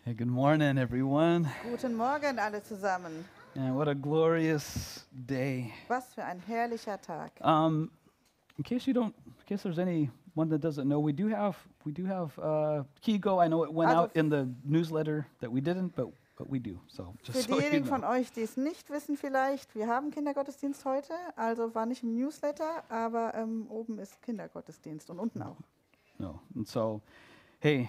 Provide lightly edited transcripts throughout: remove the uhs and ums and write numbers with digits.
Hey, good morning, everyone. Guten Morgen alle zusammen. And what a glorious day. Was für ein herrlicher Tag. In case there's anyone that doesn't know, we do have Kigo. I know it went Also out in the newsletter that we didn't, but we do. So Für just so you diejenigen von know. euch, die es nicht wissen vielleicht, wir haben Kindergottesdienst heute, also war nicht im Newsletter, aber oben ist Kindergottesdienst und unten auch. No. And so, hey,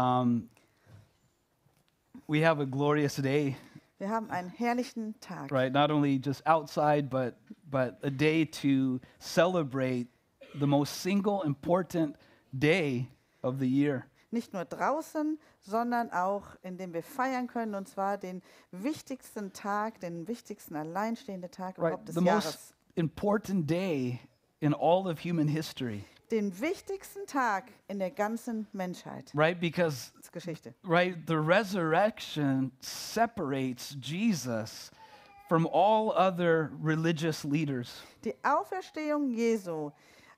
we have a glorious day, Wir haben einen herrlichen Tag. right? Not only just outside, but a day to celebrate the most single important day of the year. Nicht nur draußen, sondern auch, indem wir feiern können, und zwar den wichtigsten Tag, den wichtigsten alleinstehenden Tag Right, überhaupt des the most Jahres. important day in all of human history, Den wichtigsten Tag in der ganzen Menschheit. right? Because, Das ist Geschichte. right, the resurrection separates Jesus from all other religious leaders. Die Auferstehung Jesu,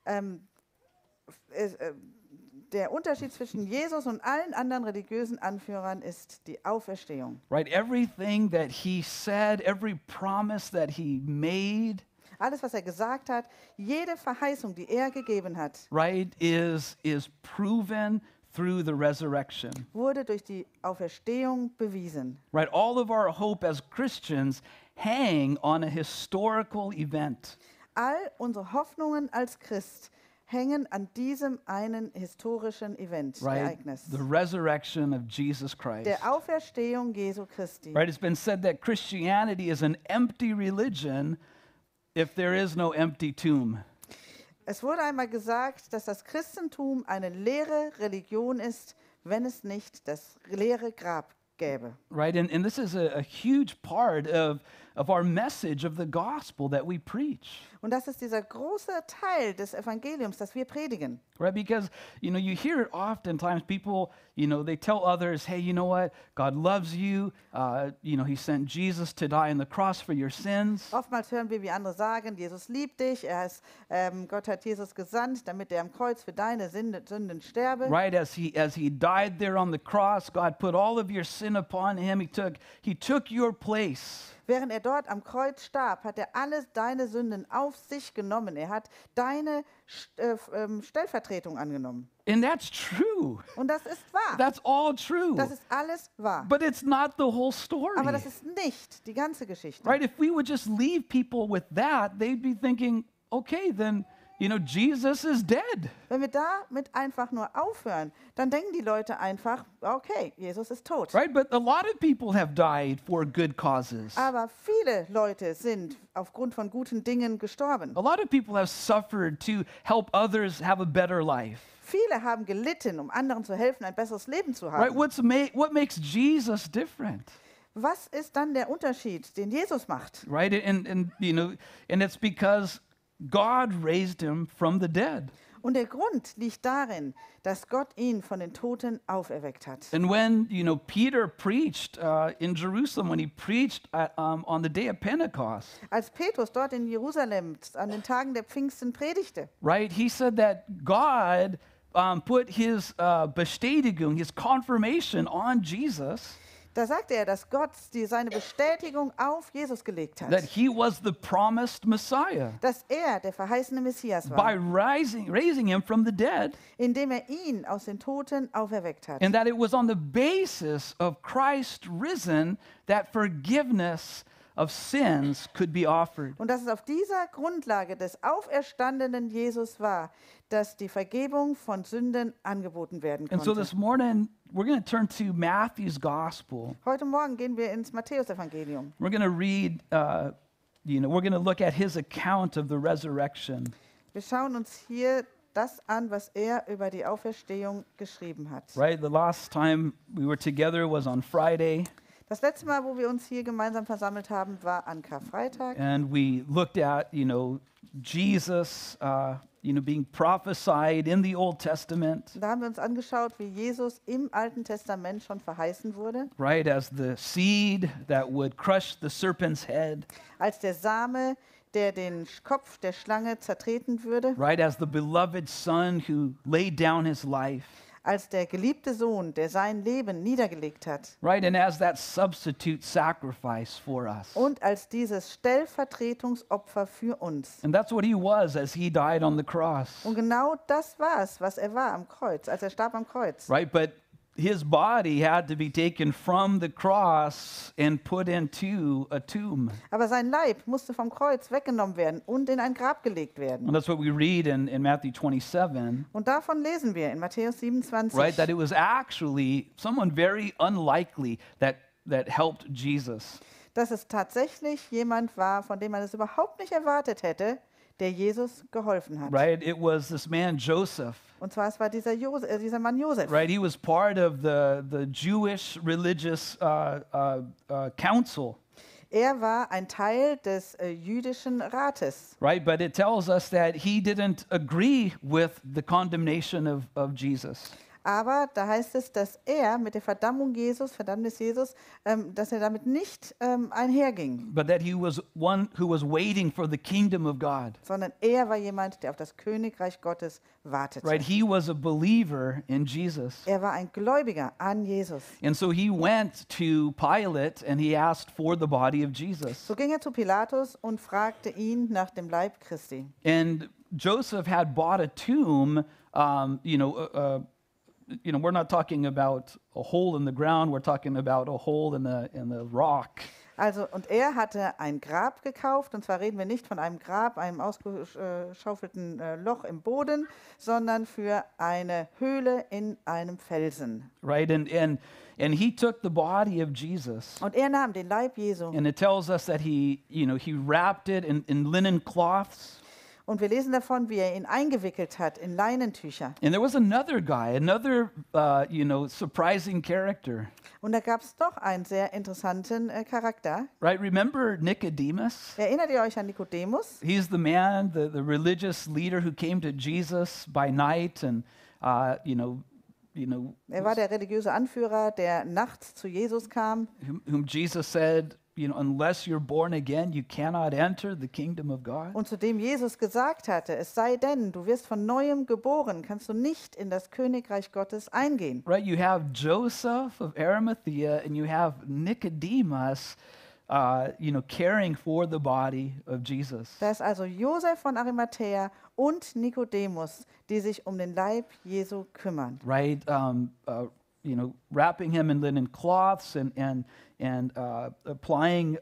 der Unterschied zwischen Jesus und allen anderen religiösen Anführern ist die Auferstehung. Right? Everything that he said, every promise that he made, Alles, was er gesagt hat, jede Verheißung, die er gegeben hat, right, is proven through the resurrection. wurde durch die Auferstehung bewiesen. Right? All of our hope as Christians hang on a historical event. All unsere Hoffnungen als Christ hängen an diesem einen historischen Event, Right? Ereignis. The resurrection of Jesus Christ. Der Auferstehung Jesu Christi. Right? It's been said that Christianity is an empty religion if there is no empty tomb. Es wurde einmal gesagt, dass das Christentum eine leere Religion ist, wenn es nicht das leere Grab gäbe. Right? And this is a huge part of our message of the gospel that we preach. Und das ist dieser große Teil des Evangeliums, das wir predigen. Right? Because, you hear it oftentimes, people, they tell others, hey, you know what? God loves you. He sent Jesus to die on the cross for your sins. Oftmals hören wir, wie andere sagen, Jesus liebt dich, Gott hat Jesus gesandt, damit er am Kreuz für deine Sünden sterbe. Right? As he died there on the cross, God put all of your sin upon him. He took your place. Während er dort am Kreuz starb, hat er alle deine Sünden auf sich genommen. Er hat deine Stellvertretung angenommen. And that's true. Und das ist wahr. That's all true. Das ist alles wahr. But it's not the whole story. Aber das ist nicht die ganze Geschichte. Right? If we would just leave people with that, they'd be thinking, okay, then, Jesus is dead. Wenn wir damit einfach nur aufhören, dann denken die Leute einfach, okay, Jesus ist tot. Right? But a lot of people have died for good causes. Aber viele Leute sind aufgrund von guten Dingen gestorben. A lot of people have suffered to help others have a better life. Viele haben gelitten, um anderen zu helfen, ein besseres Leben zu Right? haben. What makes Jesus different? Was ist dann der Unterschied, den Jesus macht? Right? And it's because God raised him from the dead. Und der Grund liegt darin, dass Gott ihn von den Toten auferweckt hat. And when, Peter preached in Jerusalem, when he preached on the day of Pentecost, Als Petrus dort in Jerusalem an den Tagen der Pfingsten predigte, right, he said that God put his Bestätigung, his confirmation on Jesus, da sagte er, dass Gott seine Bestätigung auf Jesus gelegt that hat. he was the promised Messiah Dass er der verheißene Messias by war, raising him from the dead, indem er ihn aus den Toten auferweckt hat. and that it was on the basis of Christ risen that forgiveness of sins could be offered. Und dass es auf dieser Grundlage des auferstandenen Jesus war, dass die Vergebung von Sünden angeboten werden And so konnte. this morning, we're going to turn to Matthew's gospel. Heute Morgen gehen wir ins Matthäusevangelium. We're going to read, we're going to look at his account of the resurrection. Wir schauen uns hier das an, was er über die Auferstehung geschrieben hat. Right? The last time we were together was on Friday, Das letzte Mal, wo wir uns hier gemeinsam versammelt haben, war an Karfreitag. and we looked at, Jesus, being prophesied in the Old Testament, Da haben wir uns angeschaut, wie Jesus im Alten Testament schon verheißen wurde, right, as the seed that would crush the serpent's head, als der Same, der den Kopf der Schlange zertreten würde, right, as the beloved son who laid down his life. als der geliebte Sohn, der sein Leben niedergelegt hat. right? And as that substitute sacrifice for us. Und als dieses Stellvertretungsopfer für uns. And that's what he was as he died on the cross, Und genau das war es, was er war am Kreuz, als er starb am Kreuz. right? But his body had to be taken from the cross and put into a tomb. Aber sein Leib musste vom Kreuz weggenommen werden und in ein Grab gelegt werden. And that's what we read in Matthew 27, Und davon lesen wir in Matthäus 27. right? That it was actually someone very unlikely that helped Jesus. Dass es tatsächlich jemand war, von dem man es überhaupt nicht erwartet hätte, der Jesus geholfen hat. Right? It was this man Joseph, Und zwar es war dieser Mann Josef. right? He was part of the Jewish religious council, Er war ein Teil des jüdischen Rates. right? But it tells us that he didn't agree with the condemnation of Jesus. Aber da heißt es, dass er mit der Verdammnis Jesus, dass er damit nicht einherging, But that he was one who was waiting for the kingdom of God, sondern er war jemand, der auf das Königreich Gottes wartete. right? He was a believer in Jesus. Er war ein Gläubiger an Jesus. And so he went to Pilate and he asked for the body of Jesus. So ging er zu Pilatus und fragte ihn nach dem Leib Christi. And Joseph had bought a tomb, we're not talking about a hole in the ground, we're talking about a hole in the rock. Also, und er hatte ein Grab gekauft, und zwar reden wir nicht von einem Grab, einem ausgeschaufelten Loch im Boden, sondern für eine Höhle in einem Felsen. Right? And he took the body of Jesus. Und er nahm den Leib Jesu. And it tells us that he wrapped it in linen cloths. Und wir lesen davon, wie er ihn eingewickelt hat in Leinentücher. And there was another guy, another surprising character. Und da gab es noch einen sehr interessanten Charakter. Right? Remember Nicodemus? Erinnert ihr euch an Nikodemus? He's the man, the religious leader who came to Jesus by night and Er war der religiöse Anführer, der nachts zu Jesus kam. whom Jesus said, unless you're born again, you cannot enter the kingdom of God. Und zu dem Jesus gesagt hatte, es sei denn, du wirst von Neuem geboren, kannst du nicht in das Königreich Gottes eingehen. Right? You have Joseph of Arimathea and you have Nicodemus, caring for the body of Jesus. Da ist also Josef von Arimathäa und Nikodemus, die sich um den Leib Jesu kümmern. Right? Wrapping him in linen cloths and applying,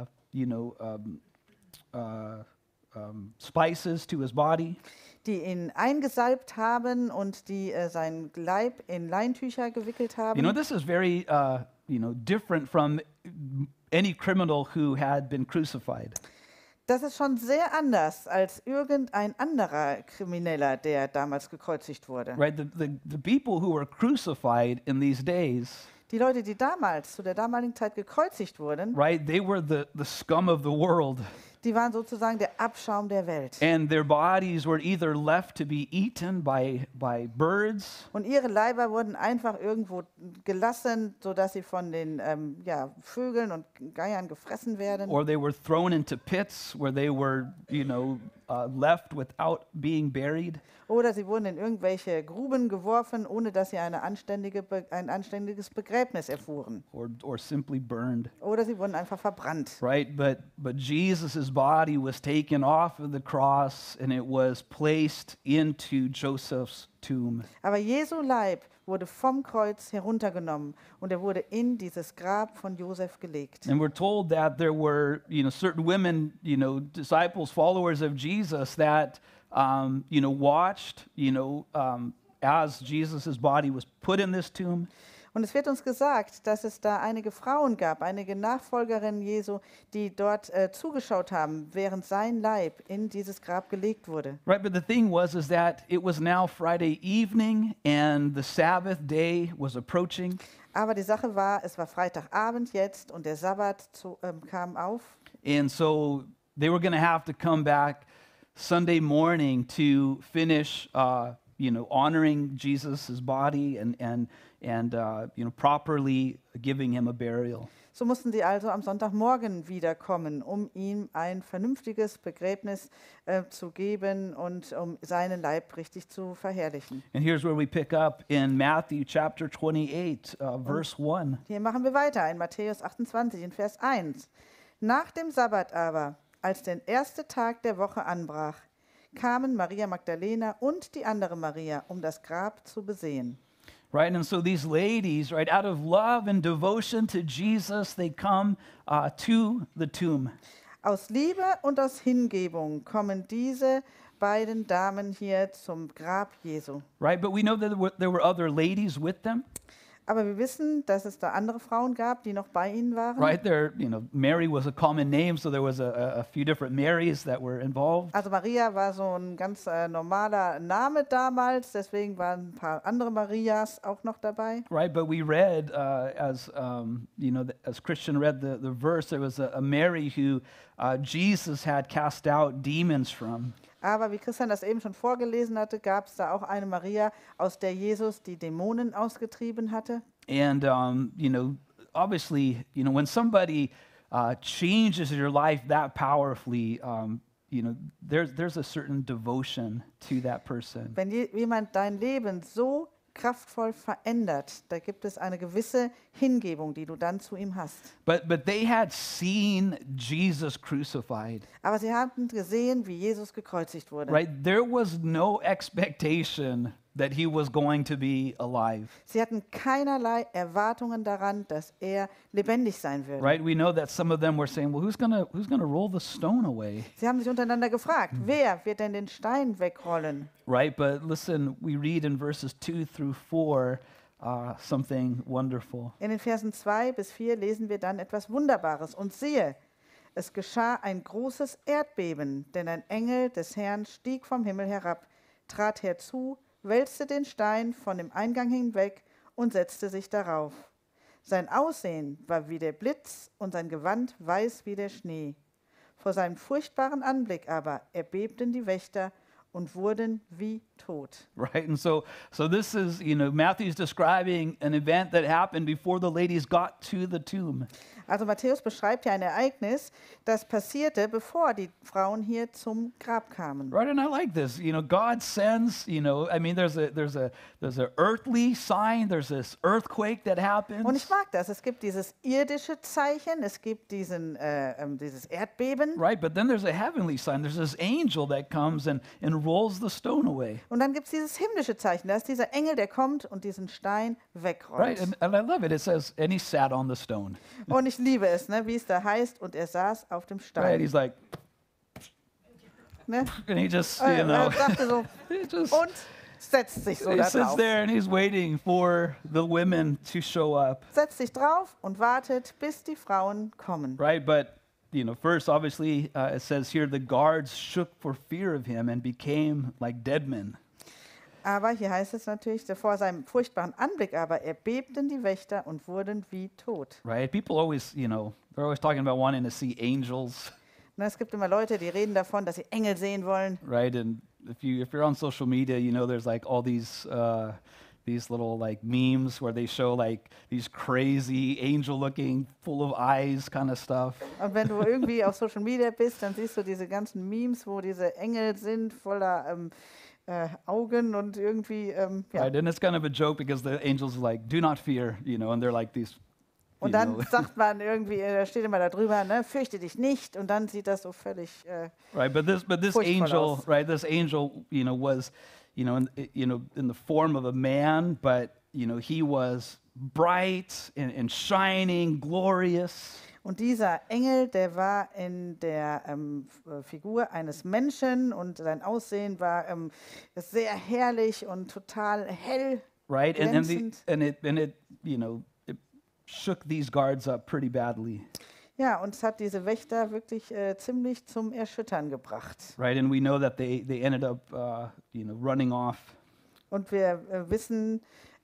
spices to his body. Die ihn eingesalbt haben und die seinen Leib in Leintücher gewickelt haben. This is very, different from any criminal who had been crucified. Das ist schon sehr anders als irgendein anderer Krimineller, der damals gekreuzigt wurde. Right? The people who were crucified in these days, Die Leute, die damals, zu der damaligen Zeit gekreuzigt wurden, right? They were the scum of the world. die waren sozusagen der Abschaum der Welt. And their bodies were either left to be eaten by birds, Und ihre Leiber wurden einfach irgendwo gelassen, sodass sie von den Vögeln und Geiern gefressen werden. or they were thrown into pits where they were, left without being buried. Oder sie wurden in irgendwelche Gruben geworfen, ohne dass sie ein anständiges Begräbnis erfuhren. Or simply burned. Oder sie wurden einfach verbrannt. Right? But Jesus' body was taken off of the cross and it was placed into Joseph's tomb. Aber Jesu Leib wurde vom Kreuz heruntergenommen und er wurde in dieses Grab von Josef gelegt. And we're told that there were, certain women, disciples, followers of Jesus that, watched, as Jesus' body was put in this tomb. Und es wird uns gesagt, dass es da einige Frauen gab, einige Nachfolgerinnen Jesu, die dort zugeschaut haben, während sein Leib in dieses Grab gelegt wurde. Right, but the thing is that it was now Friday evening and the Sabbath day was approaching. Aber die Sache war, es war Freitagabend jetzt und der Sabbat kam auf. And so they were going to have to come back Sunday morning to finish, honoring Jesus' body and properly giving him a burial. So mussten sie also am Sonntagmorgen wiederkommen, um ihm ein vernünftiges Begräbnis zu geben und um seinen Leib richtig zu verherrlichen. And here's where we pick up in Matthew chapter 28, verse 1. Hier machen wir weiter in Matthäus 28 in Vers 1. Nach dem Sabbat aber, als der erste Tag der Woche anbrach, kamen Maria Magdalena und die andere Maria, um das Grab zu besehen. Right, and so these ladies, right, out of love and devotion to Jesus, they come to the tomb. Aus Liebe und aus Hingebung kommen diese beiden Damen hier zum Grab Jesu. Right, but we know that there were other ladies with them. Aber wir wissen, dass es da andere Frauen gab, die noch bei ihnen waren. Right there, Mary was a common name, so there was a few different Marys that were involved. Also Maria war so ein ganz normaler Name damals, deswegen waren ein paar andere Marias auch noch dabei. Right, but we read as Christian read the verse, there was a Mary who Jesus had cast out demons from. Aber wie Christian das eben schon vorgelesen hatte, gab es da auch eine Maria, aus der Jesus die Dämonen ausgetrieben hatte. And obviously, when somebody changes your life that powerfully, there's a certain devotion to that person. Wenn jemand dein Leben so kraftvoll verändert, da gibt es eine gewisse Hingebung, die du dann zu ihm hast. But they had seen Jesus crucified. Aber sie hatten gesehen, wie Jesus gekreuzigt wurde. Right? There was no expectation that he was going to be alive. Sie hatten keinerlei Erwartungen daran, dass er lebendig sein würde. Right? We know that some of them were saying, well, who's gonna roll the stone away? Sie haben sich untereinander gefragt, wer wird denn den Stein wegrollen? Right? But listen, we read in verses 2 through 4 something wonderful. In den Versen 2 bis 4 lesen wir dann etwas Wunderbares. Und siehe, es geschah ein großes Erdbeben, denn ein Engel des Herrn stieg vom Himmel herab, trat herzu, wälzte den Stein von dem Eingang hinweg und setzte sich darauf. Sein Aussehen war wie der Blitz und sein Gewand weiß wie der Schnee. Vor seinem furchtbaren Anblick aber erbebten die Wächter und wurden wie tot. Right? And so this is, Matthew's describing an event that happened before the ladies got to the tomb. Also Matthäus beschreibt ja ein Ereignis, das passierte, bevor die Frauen hier zum Grab kamen. Right, and I like this. God sends, there's a earthly sign, there's this earthquake that happens. Und ich mag das. Es gibt dieses irdische Zeichen, es gibt dieses Erdbeben. Right, but then there's a heavenly sign. There's this angel that comes and rolls the stone away. Und dann gibt es dieses himmlische Zeichen. Da ist dieser Engel, der kommt und diesen Stein wegrollt. Right, and I love it. It says, and he sat on the stone. Und ich liebe es, ne, wie es da heißt, und er saß auf dem Right, Stein. he's like, Ne? and he just, Er dachte so, he just und setzt sich so he da sits drauf. there and he's waiting for the women to show up. Setzt sich drauf und wartet, bis die Frauen kommen. Right, but first, obviously, it says here the guards shook for fear of him and became like dead men. Aber hier heißt es natürlich, vor seinem furchtbaren Anblick aber erbebten die Wächter und wurden wie tot. Right? People always, they're always talking about wanting to see angels. Ne, es gibt immer Leute, die reden davon, dass sie Engel sehen wollen. Right? And if you're on social media, there's like all these little like memes where they show like these crazy angel-looking, full of eyes kind of stuff. Und wenn du irgendwie auf Social Media bist, dann siehst du diese ganzen Memes, wo diese Engel sind, voller Augen und irgendwie, ja. Right? And it's kind of a joke because the angels are like, do not fear, and they're like these. Und dann sagt man irgendwie, da steht immer da drüber, ne, fürchte dich nicht. Und dann sieht das so völlig Right, but this furchtvoll angel, aus. right? This angel, was, in the form of a man, but he was bright and shining, glorious. Und dieser Engel, der war in der Figur eines Menschen und sein Aussehen war sehr herrlich und total hell, Right, and glänzend. it it shook these guards up pretty badly. Ja, und es hat diese Wächter wirklich ziemlich zum Erschüttern gebracht. Right, and we know that they ended up running off. Und wir wissen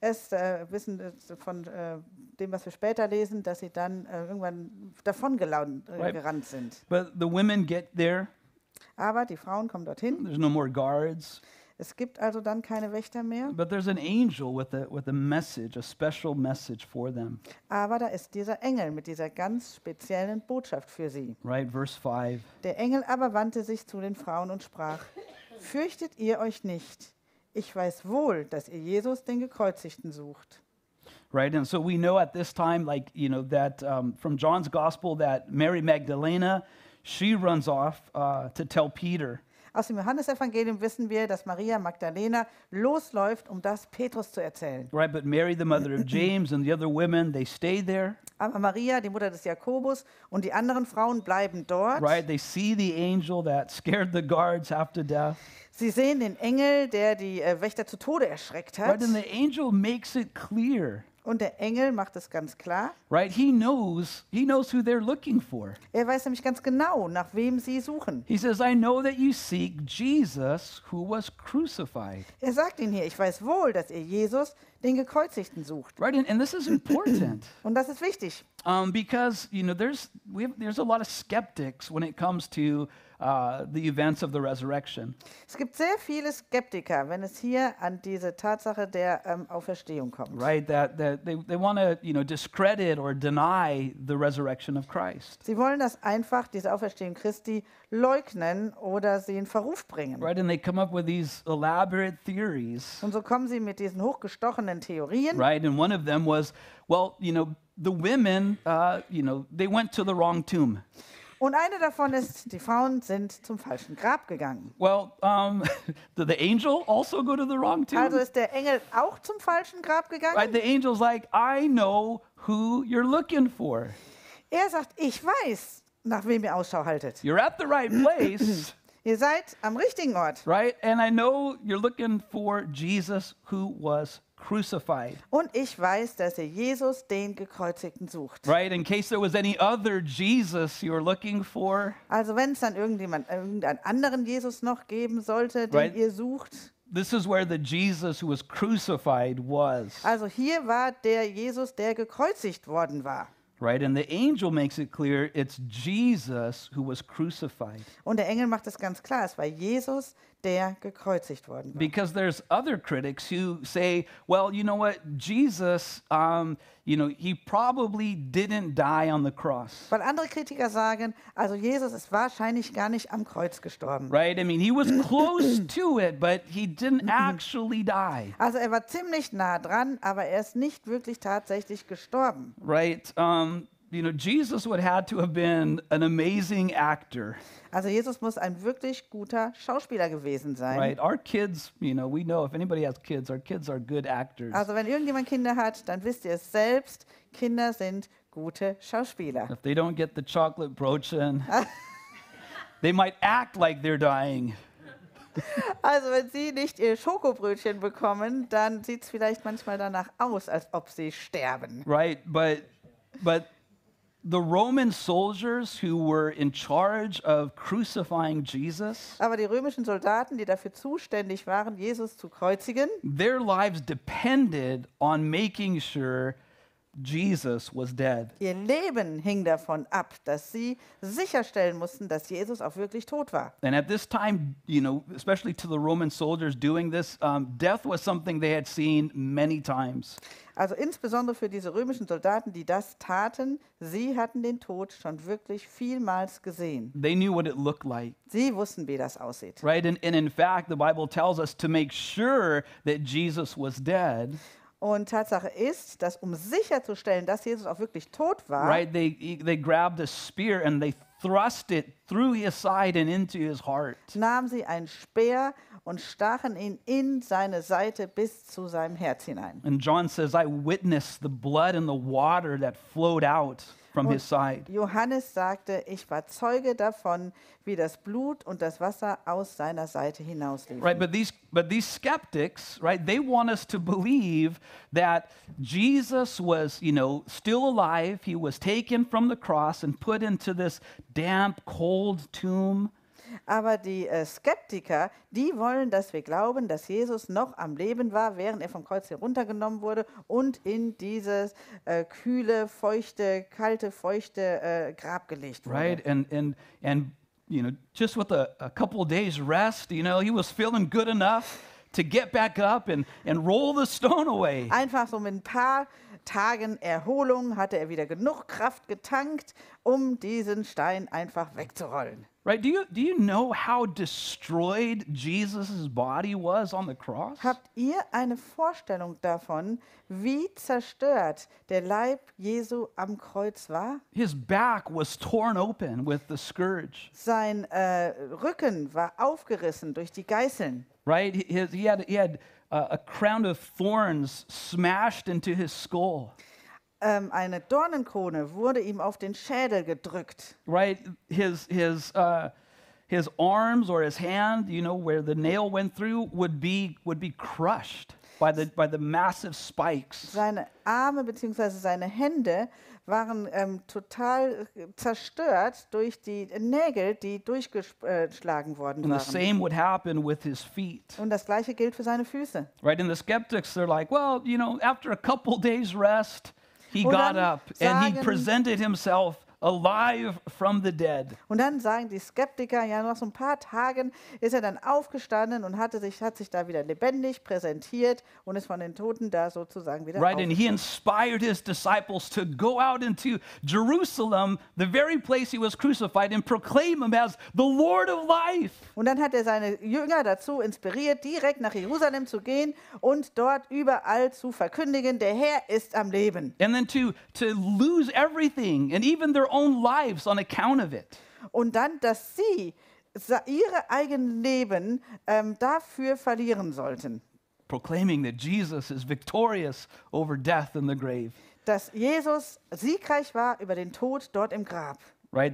von dem, was wir später lesen, dass sie dann irgendwann davon gerannt sind. But the women get there. Aber die Frauen kommen dorthin. There's no more guards. Es gibt also dann keine Wächter mehr, But there's an angel with a message, a special message for them. aber da ist dieser Engel mit dieser ganz speziellen Botschaft für sie. Right, verse 5. Der Engel aber wandte sich zu den Frauen und sprach: Fürchtet ihr euch nicht? Ich weiß wohl, dass ihr Jesus, den Gekreuzigten, sucht. Right, and so we know at this time, like, that from John's gospel, that Mary Magdalena, she runs off to tell Peter. Aus dem Johannesevangelium wissen wir, dass Maria Magdalena losläuft, um das Petrus zu erzählen. Right, but Mary, the mother of James, and the other women, they stay there. Aber Maria, die Mutter des Jakobus, und die anderen Frauen bleiben dort. Right, they see the angel that scared the guards half to death. Sie sehen den Engel, der die Wächter zu Tode erschreckt hat. Right, and the angel makes it clear. Und der Engel macht es ganz klar. Right, he knows who they're looking for. Er weiß nämlich ganz genau, nach wem sie suchen. He says, I know that you seek Jesus who was crucified. Er sagt ihnen hier: Ich weiß wohl, dass ihr Jesus, den Gekreuzigten, sucht. Right, and this is important. Und das ist wichtig. Because there's a lot of skeptics when it comes to the events of the resurrection. Es gibt sehr viele Skeptiker, wenn es hier an diese Tatsache der Auferstehung kommt. Right, that they want to discredit or deny the resurrection of Christ. Sie wollen das einfach, diese Auferstehung Christi, leugnen oder sie in Verruf bringen. Right, and they come up with these elaborate theories. Und so kommen sie mit diesen hochgestochenen Theorien. Right, and one of them was, well, the women, they went to the wrong tomb. Und eine davon ist, die Frauen sind zum falschen Grab gegangen. Well, did the angel also go to the wrong tomb? Also ist der Engel auch zum falschen Grab gegangen? Right, the angel's like, I know who you're looking for. Er sagt: Ich weiß, nach wem ihr Ausschau haltet. You're at the right place, Ihr seid am richtigen Ort. right? And I know you're looking for Jesus who was crucified, Und ich weiß, dass ihr Jesus, den Gekreuzigten, sucht. right? In case there was any other Jesus you were looking for, Also wenn es dann irgendeinen anderen Jesus noch geben sollte, den Right. ihr sucht. this is where the Jesus who was crucified was, Also hier war der Jesus, der gekreuzigt worden war. right? And the angel makes it clear it's Jesus who was crucified. Und der Engel macht es ganz klar: Es war Jesus, der gekreuzigt worden war. Because there's other critics who say, well, you know what, Jesus, he probably didn't die on the cross, Weil andere Kritiker sagen, also Jesus ist wahrscheinlich gar nicht am Kreuz gestorben. right? I mean, he was close to it, but he didn't actually die, Also er war ziemlich nah dran, aber er ist nicht wirklich tatsächlich gestorben. right? Jesus would have to have been an amazing actor, Also Jesus muss ein wirklich guter Schauspieler gewesen sein. right? Our kids, we know if anybody has kids, our kids are good actors. Also wenn irgendjemand Kinder hat, dann wisst ihr es selbst, Kinder sind gute Schauspieler. If they don't get the chocolate broochen, they might act like they're dying. Also wenn sie nicht ihr Schokobrötchen bekommen, dann sieht es vielleicht manchmal danach aus, als ob sie sterben. Right, but the Roman soldiers who were in charge of crucifying Jesus, Aber die römischen Soldaten, die dafür zuständig waren, Jesus zu kreuzigen, their lives depended on making sure Jesus was dead. ihr Leben hing davon ab, dass sie sicherstellen mussten, dass Jesus auch wirklich tot war. And at this time, especially to the Roman soldiers doing this, death was something they had seen many times. Also insbesondere für diese römischen Soldaten, die das taten, sie hatten den Tod schon wirklich vielmals gesehen. They knew what it looked like, Sie wussten, wie das aussieht. right? And in fact, the Bible tells us to make sure that Jesus was dead, Und Tatsache ist, dass um sicherzustellen, dass Jesus auch wirklich tot war, right? They grabbed a spear and they thrust it through his side and into his heart. nahmen sie einen Speer und stachen ihn in seine Seite bis zu seinem Herz hinein. And John says, I witnessed the blood and the water that flowed out from his side. Johannes sagte: Ich war Zeuge davon, wie das Blut und das Wasser aus seiner Seite hinausliefen. Right, but these skeptics, right, they want us to believe that Jesus was, still alive. He was taken from the cross and put into this damp, cold tomb. Aber die Skeptiker, die wollen, dass wir glauben, dass Jesus noch am Leben war, während er vom Kreuz heruntergenommen wurde und in dieses kühle, feuchte, kalte, feuchte Grab gelegt wurde. Right, and just with a couple of days rest, he was feeling good enough. to get back up and roll the stone away. Einfach so mit ein paar Tagen Erholung hatte er wieder genug Kraft getankt, um diesen Stein einfach wegzurollen. Right? Do you know how destroyed Jesus' body was on the cross? Habt ihr eine Vorstellung davon, wie zerstört der Leib Jesu am Kreuz war? His back was torn open with the scourge. Sein Rücken war aufgerissen durch die Geißeln. Right? He had a crown of thorns smashed into his skull. Eine Dornenkrone wurde ihm auf den Schädel gedrückt. Right? His arms or his hand, you know, where the nail went through, would be crushed by the massive spikes. Seine Arme bzw. seine Hände waren total zerstört durch die Nägel, die durchgeschlagen worden And the waren. same would happen with his feet. Und das gleiche gilt für seine Füße. Right? And the skeptics, they're like, well, you know, after a couple days rest, he Und got dann up and he sagen- presented himself alive from the dead. Und dann sagen die Skeptiker, ja, nach so ein paar Tagen ist er dann aufgestanden und hat sich da wieder lebendig präsentiert und ist von den Toten da sozusagen wieder Right? And he aufgestanden. inspired his disciples to go out into Jerusalem, the very place he was crucified, and proclaim him as the Lord of life. Und dann hat er seine Jünger dazu inspiriert, direkt nach Jerusalem zu gehen und dort überall zu verkündigen, der Herr ist am Leben. And then to lose everything and even their own lives on account of it. Und dann, dass sie ihre eigenen Leben dafür verlieren sollten. Proclaiming that Jesus is victorious over death and the grave. Dass Jesus siegreich war über den Tod dort im Grab. Right?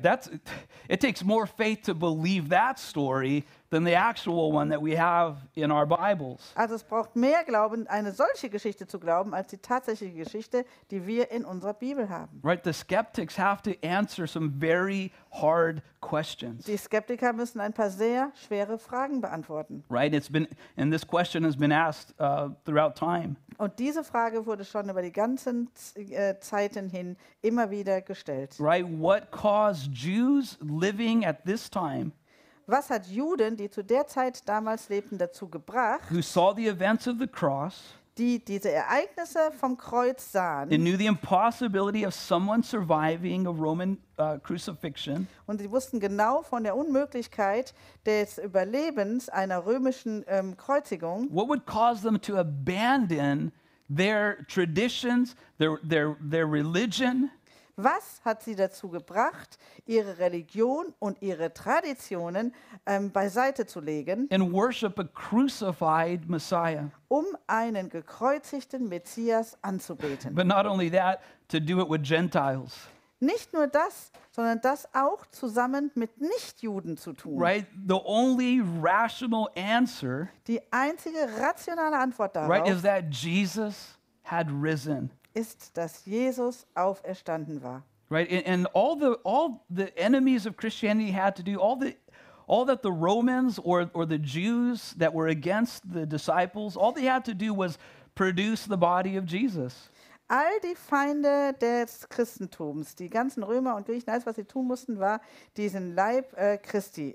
It takes more faith to believe that story than the actual one that we have in our Bibles. Also es braucht mehr Glauben, eine solche Geschichte zu glauben, als die tatsächliche Geschichte, die wir in unserer Bibel haben. Right? The skeptics have to answer some very hard questions. Die Skeptiker müssen ein paar sehr schwere Fragen beantworten. Right? And this question has been asked throughout time. Und diese Frage wurde schon über die ganzen Zeiten hin immer wieder gestellt. Right? What caused Jews living at this time, Was hat Juden, die zu der Zeit damals lebten, dazu gebracht, who saw the events of the cross die diese Ereignisse vom Kreuz sahen and knew the impossibility of someone surviving a Roman crucifixion, und sie wussten genau von der Unmöglichkeit des Überlebens einer römischen Kreuzigung, what would cause them to abandon their traditions, their religion, was hat sie dazu gebracht, ihre Religion und ihre Traditionen beiseite zu legen, and worship a crucified Messiah? um einen gekreuzigten Messias anzubeten? But not only that, to do it with Gentiles. Nicht nur das, sondern das auch zusammen mit Nichtjuden zu tun. Right? The only rational answer, Die einzige rationale Antwort right, darauf is that Jesus had risen. ist, dass Jesus auferstanden war. Right? And all the enemies of Christianity had to do, all that the Romans or the Jews that were against the disciples, all they had to do was produce the body of Jesus. All die Feinde des Christentums, die ganzen Römer und Griechen, alles, was sie tun mussten, war, diesen Leib Christi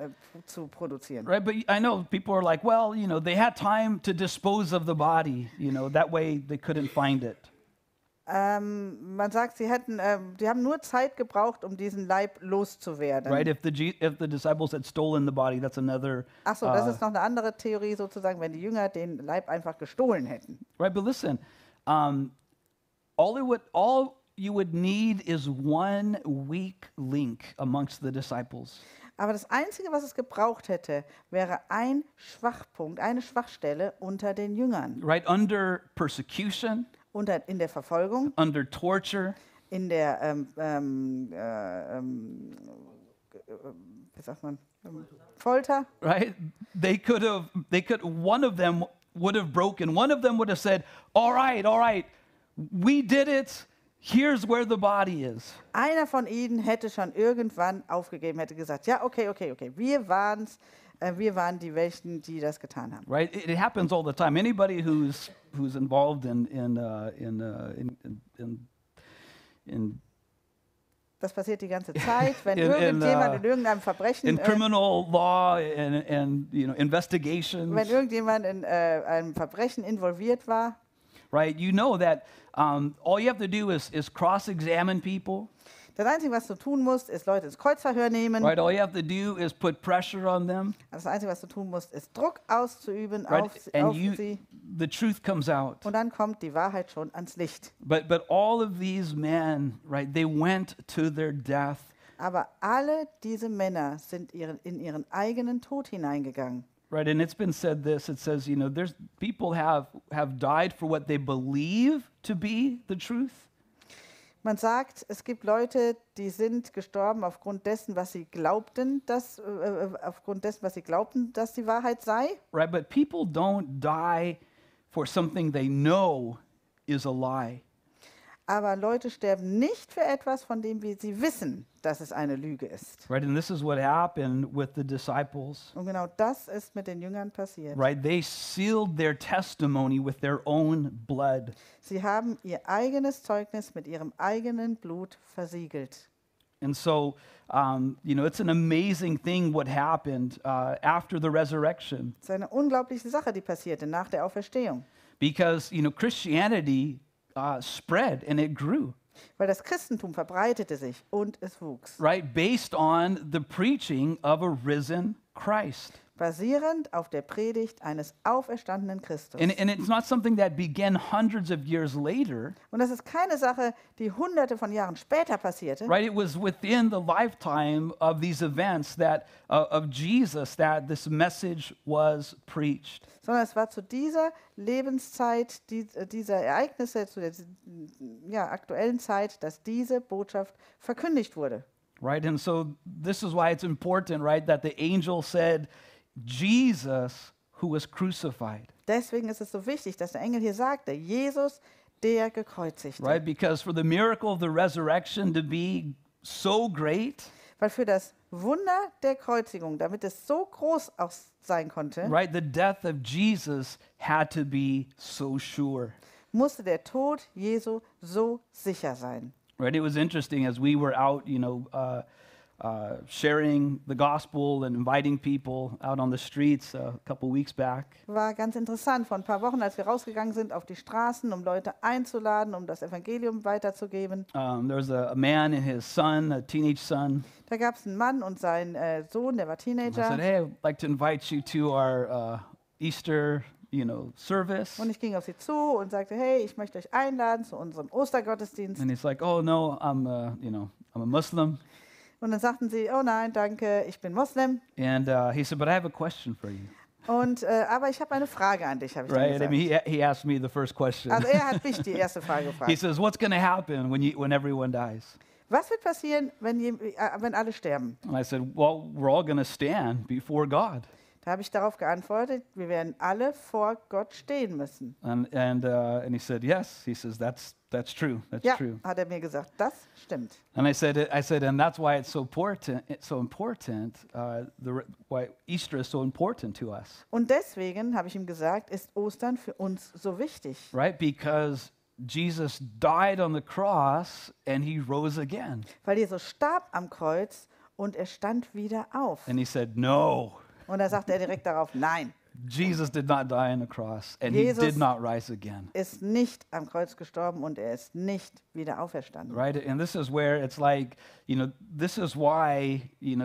zu produzieren. Right? But I know people are like, well, you know, they had time to dispose of the body, you know, that way they couldn't find it. Man sagt, die haben nur Zeit gebraucht, um diesen Leib loszuwerden. Right? If the disciples had stolen the body, that's another. Achso, das ist noch eine andere Theorie sozusagen, wenn die Jünger den Leib einfach gestohlen hätten. Right? But listen, all you would need is one weak link amongst the disciples. Aber das Einzige, was es gebraucht hätte, wäre ein Schwachpunkt, eine Schwachstelle unter den Jüngern. Right? Under persecution, In der Verfolgung, under torture, in der, wie sagt man, Folter. right? One of them would have broken. One of them would have said, all right, we did it. Here's where the body is. Einer von ihnen hätte schon irgendwann aufgegeben, hätte gesagt, ja, okay, wir waren die welchen, die das getan haben. Right? It happens all the time. Anybody who's involved in Das passiert die ganze Zeit, wenn In- in, irgendjemand in irgendeinem Verbrechen, in criminal law and investigations, wenn irgendjemand in einem Verbrechen involviert war, right? You know that all you have to do is cross-examine people, das Einzige, was du tun musst, ist Leute ins Kreuzverhör nehmen. right? All you have to do is put pressure on them, Das Einzige, was du tun musst, ist Druck auszuüben right? auf And sie. the truth comes out. Und dann kommt die Wahrheit schon ans Licht. But all of these men, right? They went to their death. Aber alle diese Männer sind in ihren eigenen Tod hineingegangen. Right, and it's been said this. It says, there's people have died for what they believe to be the truth, Man sagt, es gibt Leute, die sind gestorben aufgrund dessen, was sie glaubten, dass die Wahrheit sei. right? But people don't die for something they know is a lie, Aber Leute sterben nicht für etwas, von dem sie wissen, dass es eine Lüge ist. right? And this is what happened with the disciples, Und genau das ist mit den Jüngern passiert. right? They sealed their testimony with their own blood. Sie haben ihr eigenes Zeugnis mit ihrem eigenen Blut versiegelt. And so, it's an amazing thing what happened after the resurrection, Das ist eine unglaubliche Sache, die passierte nach der Auferstehung. because, Christianity spread and it grew. Weil das Christentum verbreitete sich und es wuchs. Right, based on the preaching of a risen Christ. Basierend auf der Predigt eines auferstandenen Christus. And it's not something that began hundreds of years later, Und das ist keine Sache, die hunderte von Jahren später passierte, right? It was within the lifetime of these events of Jesus that this message was preached. sondern es war zu dieser Lebenszeit, dieser Ereignisse, zu der aktuellen Zeit, dass diese Botschaft verkündigt wurde. Right, and so this is why it's important, right, that the angel said, Jesus who was crucified, Deswegen ist es so wichtig, dass der Engel hier sagte, Jesus, der gekreuzigte. right? Because for the miracle of the resurrection to be so great, Weil für das Wunder der Kreuzigung, damit es so groß auch sein konnte, right, the death of Jesus had to be so sure. musste der Tod Jesu so sicher sein. Right, it was interesting as we were out, sharing the gospel and inviting people out on the streets a couple weeks back. War ganz interessant, vor ein paar Wochen, als wir rausgegangen sind auf die Straßen, um Leute einzuladen, um das Evangelium weiterzugeben. There was a man and his son, a teenage son. Da gab es einen Mann und seinen Sohn, der war I said, Teenager. hey, I'd like to invite you to our Easter, service. Und ich ging auf sie zu und sagte, hey, ich möchte euch einladen zu unserem Ostergottesdienst. And he's like, oh no, I'm a Muslim. Und dann sagten sie, oh nein, danke, ich bin Moslem. And he said, but I have a question for you. Und, aber ich habe eine Frage an dich, habe ich dann Right? I gesagt. mean, he asked me the first question. Also er hat mich die erste Frage He gefragt. says, what's going to happen when everyone dies? Was wird passieren, wenn alle sterben? And I said, well, we're all going to stand before God. Da habe ich darauf geantwortet, wir werden alle vor Gott stehen müssen. And he said, yes. He says, that's true. That's Ja, true. hat er mir gesagt, das stimmt. And I said, and that's why it's so important. It's so important. Why Easter is so important to us, Und deswegen, habe ich ihm gesagt, ist Ostern für uns so wichtig. right? Because Jesus died on the cross and he rose again. Weil Jesus starb am Kreuz und er stand wieder auf. And he said, no, Und da sagte er direkt darauf, nein, Jesus did not die on the cross and he Jesus- did not rise again. ist nicht am Kreuz gestorben und er ist nicht wieder auferstanden. Right? And this is where it's like, this is why,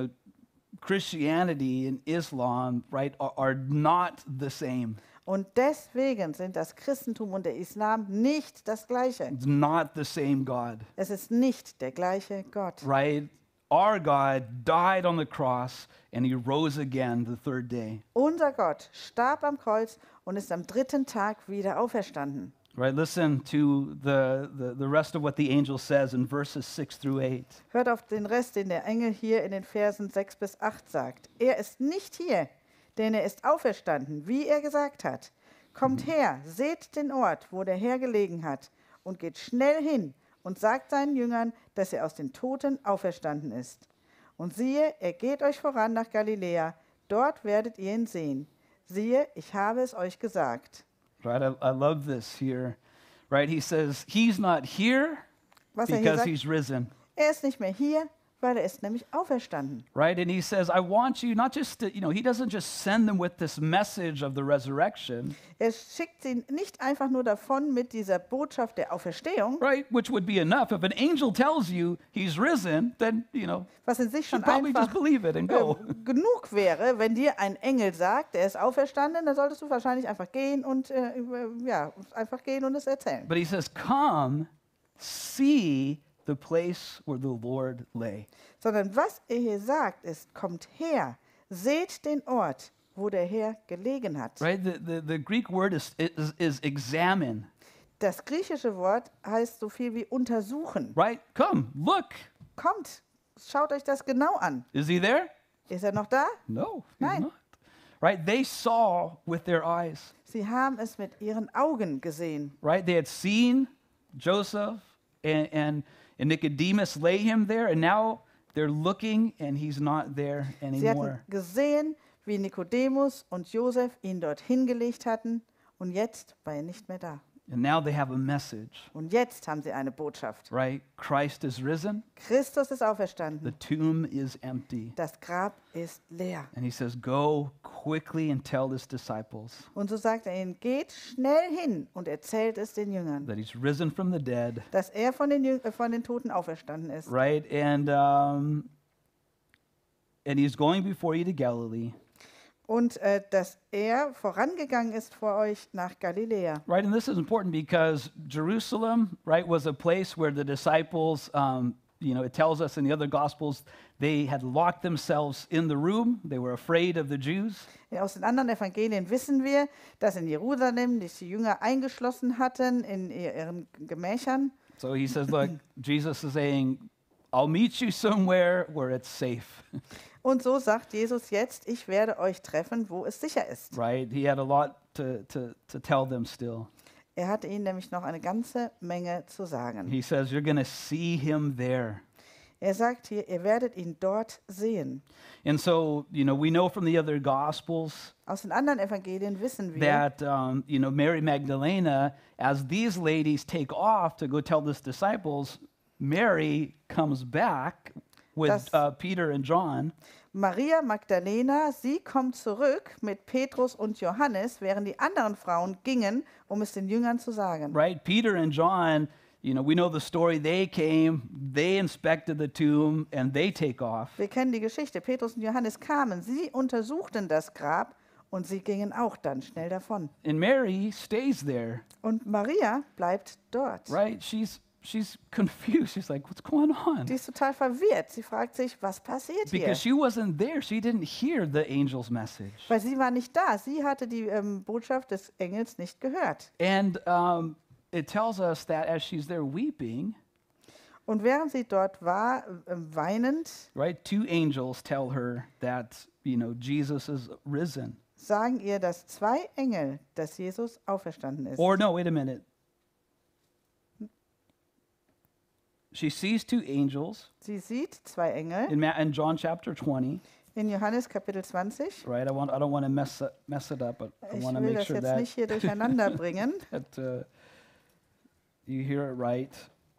Christianity and Islam, right, are not the same. Und deswegen sind das Christentum und der Islam nicht das Gleiche. It's not the same God, Es ist nicht der gleiche Gott. right? Our God died on the cross and he rose again the third day. Unser Gott starb am Kreuz und ist am dritten Tag wieder auferstanden. Right? Listen to the rest of what the angel says in verses 6 through 8. Hört auf den Rest, den der Engel hier in den Versen 6 bis 8 sagt. Er ist nicht hier, denn er ist auferstanden, wie er gesagt hat. Kommt her, seht den Ort, wo der Herr gelegen hat, und geht schnell hin und sagt seinen Jüngern, dass er aus den Toten auferstanden ist. Und siehe, er geht euch voran nach Galiläa, dort werdet ihr ihn sehen. Siehe, ich habe es euch gesagt. Right? I love this here. Right? He says he's not here Was er hier because sagt, he's risen. Er ist nicht mehr hier, weil er ist nämlich auferstanden. Right? And he says, I want you not just to, he doesn't just send them with this message of the resurrection, Er schickt sie nicht einfach nur davon mit dieser Botschaft der Auferstehung, right? Which would be enough. If an angel tells you he's risen, then, was in sich schon should probably just einfach believe it and go. genug wäre. Wenn dir ein Engel sagt, er ist auferstanden, dann solltest du wahrscheinlich einfach gehen und einfach gehen und es erzählen. But he says, come, see the place where the Lord lay. Sondern was er hier sagt, ist, kommt her, seht den Ort, wo der Herr gelegen hat. Right? The Greek word is examine. Das griechische Wort heißt so viel wie untersuchen. Right? Come, look. Kommt, schaut euch das genau an. Is he there? Ist er noch da? No, he's Nein. not. Right? They saw with their eyes. Sie haben es mit ihren Augen gesehen. Right? They had seen Joseph and Nicodemus lay him there, and now they're looking and he's not there Sie hatten anymore. gesehen, wie Nikodemus und Josef ihn dort hingelegt hatten und jetzt war er nicht mehr da. And now they have a message. Und jetzt haben sie eine Botschaft. Right? Christ is risen. Christus ist The auferstanden. tomb is empty. Das Grab ist leer. And he says, go quickly and tell his disciples Und so sagt er ihnen, geht schnell hin und erzählt es den Jüngern, that he's risen from the dead. dass er von den Toten auferstanden ist. Right? And he's going before you to Galilee. Und dass er vorangegangen ist vor euch nach Galiläa. Right? And this is important because Jerusalem, right, was a place where the disciples, it tells us in the other Gospels, they had locked themselves in the room. They were afraid of the Jews. Ja, aus den anderen Evangelien wissen wir, dass in Jerusalem die Jünger eingeschlossen hatten in ihren Gemächern. So he says, look, Jesus is saying, I'll meet you somewhere where it's safe. Und so sagt Jesus jetzt, ich werde euch treffen, wo es sicher ist. Right? He had a lot to tell them still. Er hatte ihnen nämlich noch eine ganze Menge zu sagen. He says, you're going to see him there. Er sagt hier, ihr werdet ihn dort sehen. And so, we know from the other Gospels Aus den anderen Evangelien wissen wir, that, Mary Magdalena, as these ladies take off to go tell the disciples, Mary comes back with Peter and John. Maria Magdalena, sie kommt zurück mit Petrus und Johannes, während die anderen Frauen gingen, um es den Jüngern zu sagen. Right? Peter and John, we know the story. They came, they inspected the tomb, and they take off. Wir kennen die Geschichte. Petrus und Johannes kamen, sie untersuchten das Grab und sie gingen auch dann schnell davon. And Mary stays there. Und Maria bleibt dort. Right? She's confused. She's like, what's going on? Die ist total verwirrt. Sie fragt sich, was passiert hier? Because she wasn't there. She didn't hear the angel's message. Weil sie war nicht da. Sie hatte die Botschaft des Engels nicht gehört. And it tells us that as she's there weeping, Und während sie dort war, weinend, right, two angels tell her that, Jesus is risen. sagen ihr, dass zwei Engel, dass Jesus auferstanden ist. Or no, wait a minute. She sees two angels Sie sieht zwei Engel in John chapter 20. in Johannes Kapitel 20. Right, I don't want to mess it up, but I Ich want to will make das sure jetzt that nicht hier durcheinander bringen. you hear it right.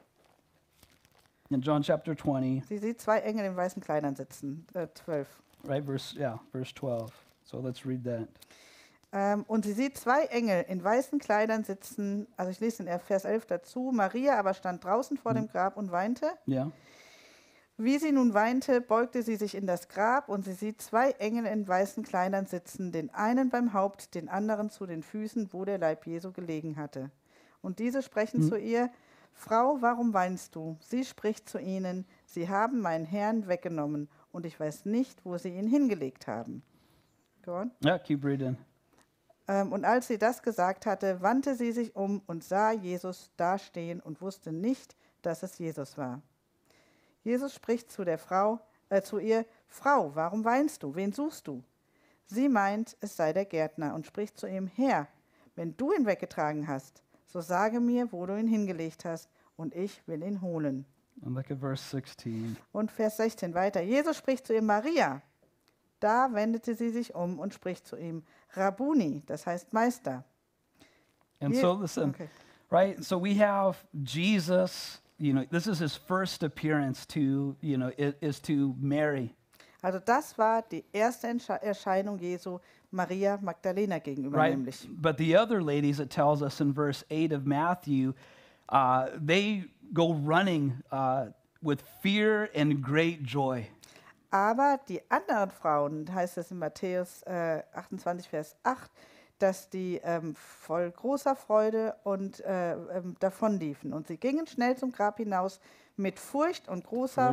In John chapter 20, Sie sieht zwei Engel in weißen Kleidern sitzen, 12. right, verse 12. So let's read that. Und sie sieht zwei Engel in weißen Kleidern sitzen, also ich lese in Vers 11 dazu, Maria aber stand draußen vor dem Grab und weinte. Yeah. Wie sie nun weinte, beugte sie sich in das Grab und sie sieht zwei Engel in weißen Kleidern sitzen, den einen beim Haupt, den anderen zu den Füßen, wo der Leib Jesu gelegen hatte. Und diese sprechen zu ihr, Frau, warum weinst du? Sie spricht zu ihnen, sie haben meinen Herrn weggenommen und ich weiß nicht, wo sie ihn hingelegt haben. Go on. Yeah, keep reading. Und als sie das gesagt hatte, wandte sie sich um und sah Jesus dastehen und wusste nicht, dass es Jesus war. Jesus spricht zu ihr, Frau, warum weinst du? Wen suchst du? Sie meint, es sei der Gärtner und spricht zu ihm, Herr, wenn du ihn weggetragen hast, so sage mir, wo du ihn hingelegt hast, und ich will ihn holen. And look at verse 16. Und Vers 16 weiter. Jesus spricht zu ihr, Maria. Da wendete sie sich um und spricht zu ihm, Rabuni, das heißt Meister. And Je- so listen, Okay. right? So we have Jesus this is his first appearance to, is to Mary. Also das war die erste Erscheinung Jesu Maria Magdalena gegenüber Right? nämlich. But the other ladies, it tells us in verse 8 of Matthew, they go running with fear and great joy. Aber die anderen Frauen, heißt es in Matthäus 28, Vers 8, dass die voll großer Freude und davonliefen. Und sie gingen schnell zum Grab hinaus mit Furcht und großer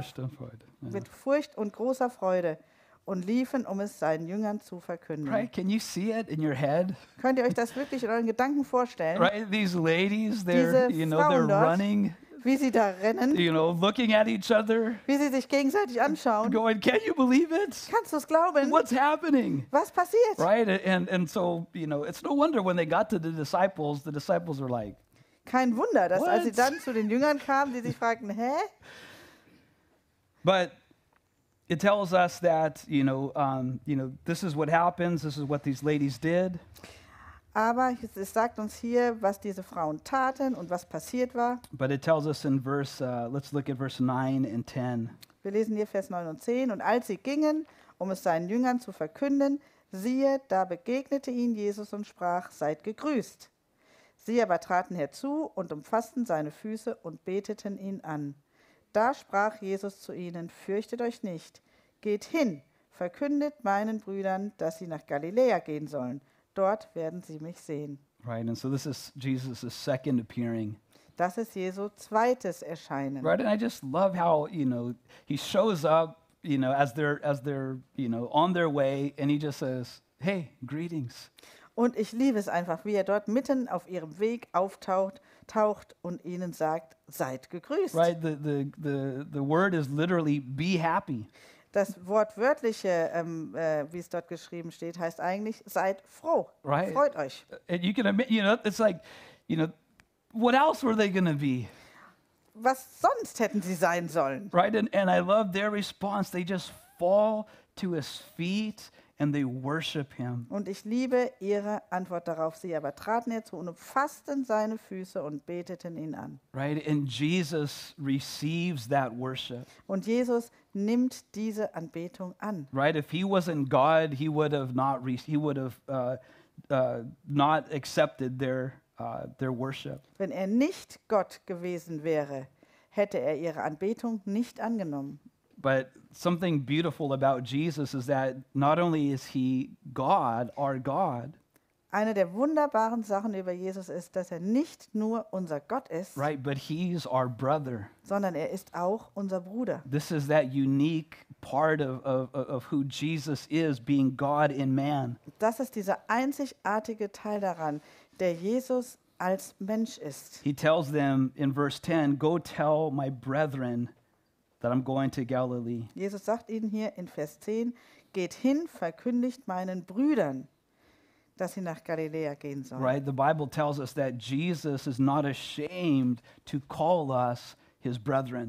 Freude und liefen, um es seinen Jüngern zu verkünden. Right? Can you see it in your head? Könnt ihr euch das wirklich in euren Gedanken vorstellen, Right? These ladies, they're, Diese they're Frauen dort, running, wie sie da rennen, looking at each other, wie sie sich gegenseitig anschauen? going, can you believe it? Kannst du es glauben? What's happening? Was passiert? Right? And so, it's no wonder when they got to the disciples are like, Kein Wunder, dass als sie What? dann zu den Jüngern kamen, die sich fragten, hä? but it tells us that, this is what happens. This is what these ladies did. Aber es sagt uns hier, was diese Frauen taten und was passiert war. But it tells us in let's look at verse 9 and 10. Wir lesen hier Vers 9 und 10. Und als sie gingen, um es seinen Jüngern zu verkünden, siehe, da begegnete ihnen Jesus und sprach, seid gegrüßt. Sie aber traten herzu und umfassten seine Füße und beteten ihn an. Da sprach Jesus zu ihnen, fürchtet euch nicht, geht hin, verkündet meinen Brüdern, dass sie nach Galiläa gehen sollen. Dort werden sie mich sehen. Right? And so this is Jesus' second appearing. Das ist Jesu zweites Erscheinen. Right? And I just love how, he shows up, as they're, on their way, and he just says, hey, greetings. Und ich liebe es einfach, wie er dort mitten auf ihrem Weg auftaucht und ihnen sagt, seid gegrüßt. Right? The word is literally be happy. Das wortwörtliche, wie es dort geschrieben steht, heißt eigentlich, seid froh, Right. freut euch. And you can admit, it's like, what else were they going to be? Was sonst hätten sie sein sollen? Right? And I love their response. They just fall to his feet and they worship him. Und ich liebe ihre Antwort darauf. Sie aber traten herzu und umfassten seine Füße und beteten ihn an. Right? And Jesus receives that worship. Und Jesus nimmt diese Anbetung an. Right? If he wasn't God, he would have not accepted their worship. Wenn er nicht Gott gewesen wäre, hätte er ihre Anbetung nicht angenommen. But something beautiful about Jesus is that not only is he God, our God, Eine der wunderbaren Sachen über Jesus ist, dass er nicht nur unser Gott ist, right, but he's our brother. sondern er ist auch unser Bruder. This is that unique part of who Jesus is, being God in man. Das ist dieser einzigartige Teil daran, der Jesus als Mensch ist. He tells them in verse 10, go tell my brethren that I'm going to Galilee. Jesus sagt ihnen hier in Vers 10, geht hin, verkündigt meinen Brüdern, dass sie nach Galiläa gehen sollen. Right? The Bible tells us that Jesus is not ashamed to call us his brethren.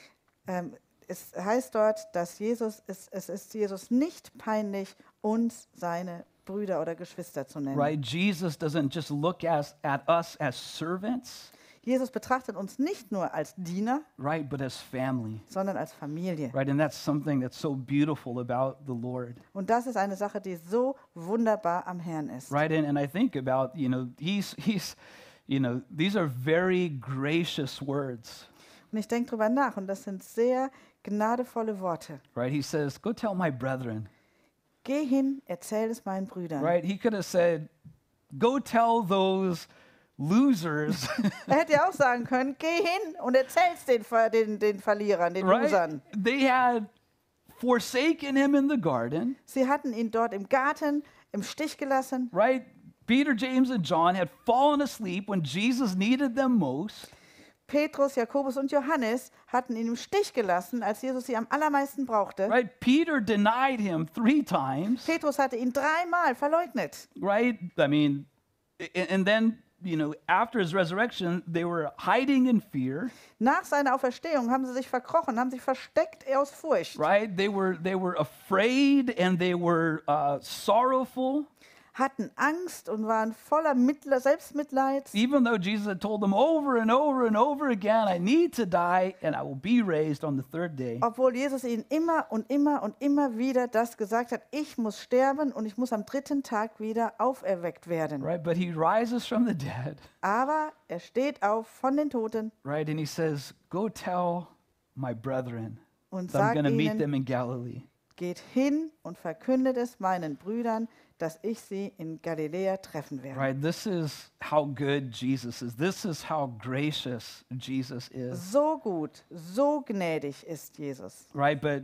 Es heißt dort, dass es ist Jesus nicht peinlich, uns seine Brüder oder Geschwister zu nennen. Right? Jesus doesn't just look at us as servants, Jesus betrachtet uns nicht nur als Diener, right, but as family. sondern als Familie. Right? And that's something that's so beautiful about the Lord. Und das ist eine Sache, die so wunderbar am Herrn ist. Right? And I think about, he's these are very gracious words. Und ich denke drüber nach und das sind sehr gnadevolle Worte. Right? He says, go tell my brethren. Geh hin, erzähl es meinen Brüdern. Right? He could have said, go tell those losers. Er hätte ja auch sagen können, geh hin und erzähl's den Verlierern, den Right? Losern. They had forsaken him in the garden. Sie hatten ihn dort im Garten im Stich gelassen. Right? Peter, James, and John had fallen asleep when Jesus needed them most. Petrus, Jakobus und Johannes hatten ihn im Stich gelassen, als Jesus sie am allermeisten brauchte. Right? Peter denied him 3 times. Petrus hatte ihn 3-mal verleugnet. Right? I mean, and then, after his resurrection, they were hiding in fear. Nach seiner Auferstehung haben sie sich verkrochen, haben sich versteckt aus Furcht, Right? They were afraid and they were sorrowful. hatten Angst und waren voller Selbstmitleids. Even though Jesus had told them over and over and over again, I need to die and I will be raised on the third day. Obwohl Jesus ihnen immer und immer und immer wieder das gesagt hat, ich muss sterben und ich muss am 3. Tag wieder auferweckt werden. Right? But he rises from the dead, Aber er steht auf von den Toten right? And he says, go tell my brethren und that I'm sagt going to meet ihnen, them in Galilee. geht hin und verkündet es meinen Brüdern, dass ich sie in Galiläa treffen werde. Right? This is how good Jesus is. This is how gracious Jesus is. So gut, so gnädig ist Jesus. Right? But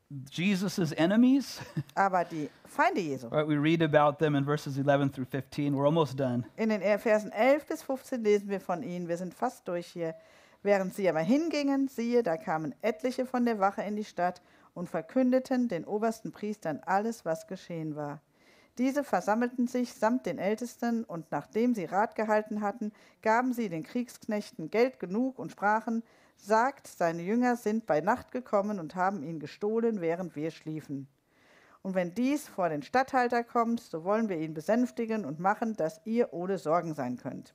Jesus' enemies, Aber die Feinde Jesu, right? We read about them in verses 11 through 15. We're almost done. in den Versen 11 bis 15 lesen wir von ihnen, wir sind fast durch hier. Während sie aber hingingen, siehe, da kamen etliche von der Wache in die Stadt und verkündeten den obersten Priestern alles, was geschehen war. Diese versammelten sich samt den Ältesten, und nachdem sie Rat gehalten hatten, gaben sie den Kriegsknechten Geld genug und sprachen, sagt, seine Jünger sind bei Nacht gekommen und haben ihn gestohlen, während wir schliefen. Und wenn dies vor den Statthalter kommt, so wollen wir ihn besänftigen und machen, dass ihr ohne Sorgen sein könnt.